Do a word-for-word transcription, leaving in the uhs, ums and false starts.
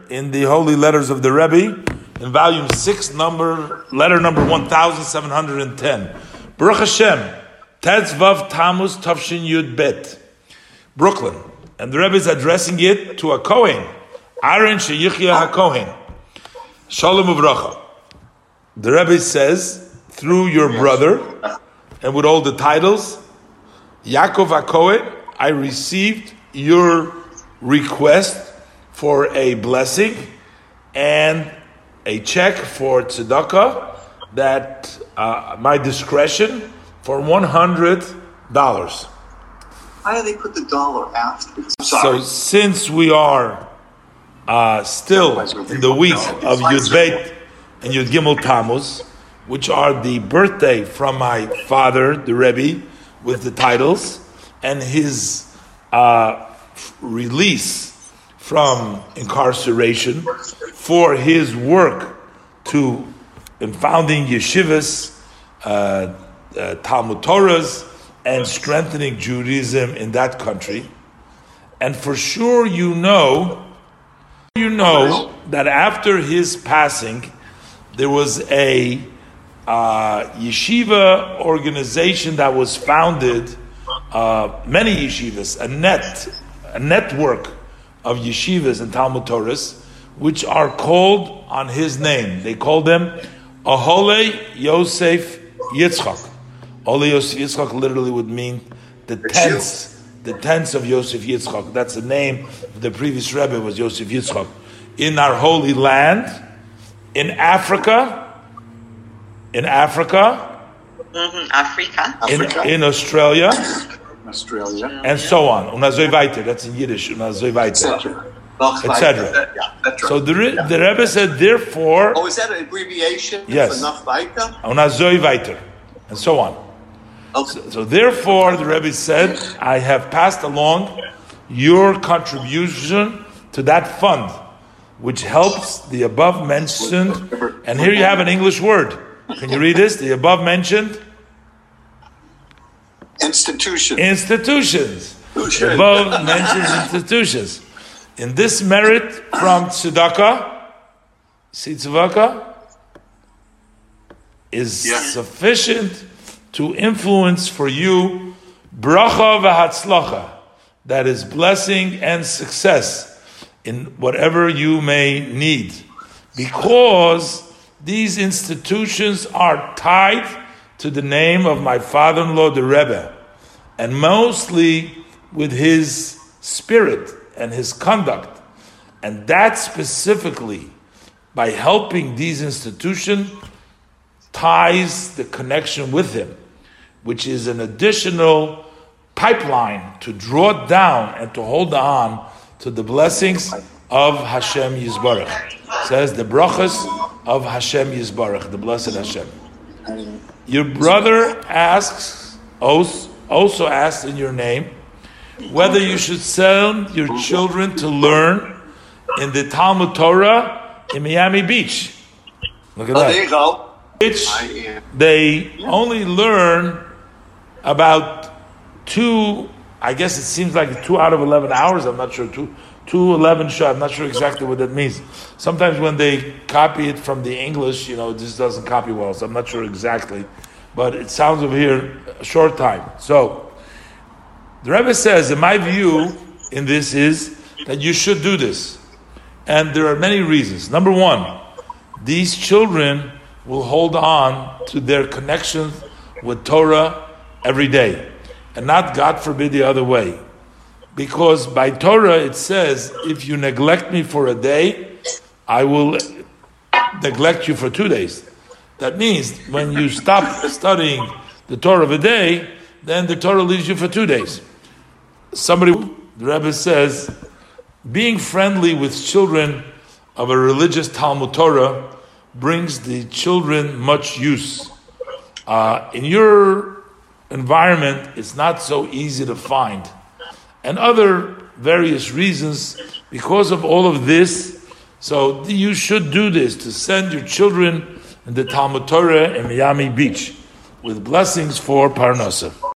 in the Holy Letters of the Rebbe, in volume six, number letter number one thousand seven hundred ten. Baruch Hashem, Tetzvav Tammuz Tavshin Yud Bet, Brooklyn, and the Rebbe is addressing it to a Kohen, Aaron Sheyichya HaKohen. Shalom Uvracha. The Rebbe says, through your brother, and with all the titles, Yaakov HaKohen, I received your request for a blessing and a check for tzedakah, that uh, my discretion, for one hundred dollars. Why do they put the dollar after? So since we are uh, still in the week of Yud Bet and Yud Gimel Tammuz, which are the birthday from my father, the Rebbe, with the titles, and his uh, release from incarceration for his work to in founding yeshivas, uh, uh, Talmud Torahs, and strengthening Judaism in that country. And for sure you know, you know that after his passing, there was a uh, yeshiva organization that was founded, uh, many yeshivas, a net, a network of yeshivas and Talmud Torahs, which are called on his name. They call them Ahole Yosef Yitzchak. Ahole Yosef Yitzchak literally would mean the tents, the tents of Yosef Yitzchak. That's the name of the previous Rebbe, was Yosef Yitzchak. In our holy land, in Africa, in Africa, mm-hmm. Africa, in, Africa. in Australia, Australia, and so on. Unazoi weiter, that's in Yiddish. Unazoi weiter, et cetera. Yeah, so the, the Rebbe said, therefore. Oh, is that an abbreviation? Yes. For noch weiter? Unazoi weiter, and so on. Okay. So, so therefore, the Rebbe said, I have passed along your contribution to that fund, which helps the above mentioned. And here you have an English word. Can you read this? The above mentioned Institution. institutions. The above mentioned institutions. In this merit from tzedakah, see tzedakah is Yeah. sufficient to influence for you bracha v'hatzlacha, that is blessing and success in whatever you may need, because these institutions are tied to the name of my father-in-law, the Rebbe, and mostly with his spirit and his conduct. And that specifically, by helping these institutions, ties the connection with him, which is an additional pipeline to draw down and to hold on to the blessings of Hashem Yisbarach. Says the brachas of Hashem Yisbarach, the blessed Hashem. Your brother asks, also asks in your name, whether you should send your children to learn in the Talmud Torah in Miami Beach. Look at Oh, that. there you go. Which they only learn about two, I guess it seems like two out of eleven hours, I'm not sure, two, two eleven shot, I'm not sure exactly what that means. Sometimes when they copy it from the English, you know, it just doesn't copy well, so I'm not sure exactly. But it sounds over here a short time. So, the Rebbe says, in my view in this is that you should do this. And there are many reasons. Number one, these children will hold on to their connection with Torah every day, and not, God forbid, the other way. Because by Torah it says, if you neglect me for a day, I will neglect you for two days. That means when you stop studying the Torah of a day, then the Torah leaves you for two days. Somebody, the Rebbe says, being friendly with children of a religious Talmud Torah brings the children much use. Uh, in your environment, it's not so easy to find. And other various reasons, because of all of this, so you should do this, to send your children in the Talmud Torah in Miami Beach with blessings for Parnasa.